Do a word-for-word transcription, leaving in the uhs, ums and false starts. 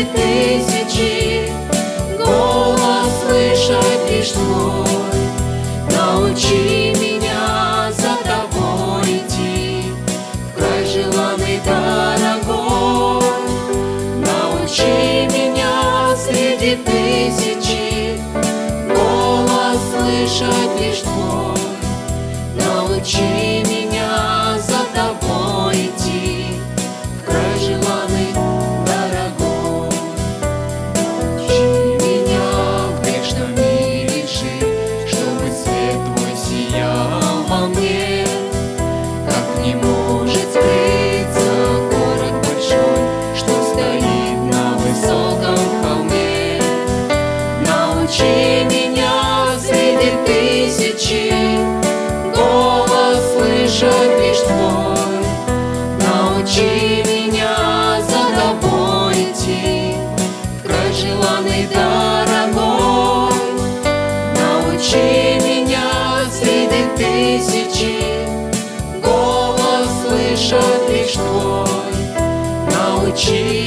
тысячи, голос слышать лишь Твой. Научи меня за Тобой идти, в край желанный, дорогой. Научи меня среди тысячи, голос слышать лишь Твой. Научи меня за Тобой идти, в край желанный, дорогой. Научи меня в грешном мире жить, чтобы свет Твой сиял во мне. Как не может скрыться город большой, что стоит на высоком холме. Научи меня среди тысячи, голос слышать лишь Твой. Научи меня за Тобой идти, в край желанный, дорогой. Научи меня среди тысячи, голос слышать лишь Твой. Научи